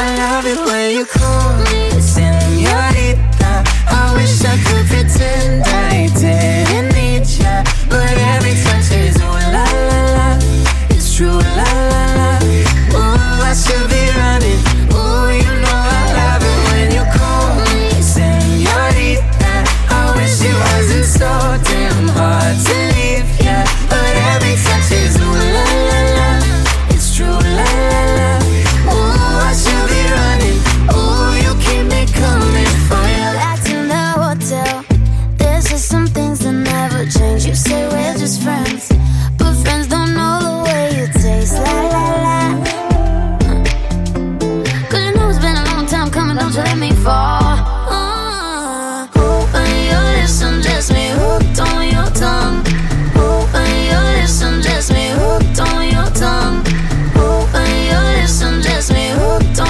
I love it when you call me señorita. I wish I could pretend I didn't need ya, but every touch is ooh la la la. It's true la la la. Ooh, I should be running. Ooh, you know I love it when you call me señorita. I wish it wasn't so damn hard to leave ya, but every touch is ooh la la la. It's true la la la. Ooh, I should be running. Ooh, you keep me coming for ya. Back in the hotel, there's just some things that never change. You say we're just friends, but friends don't know the way you taste. La la la. Cause you know it's been a long time coming, don't you let me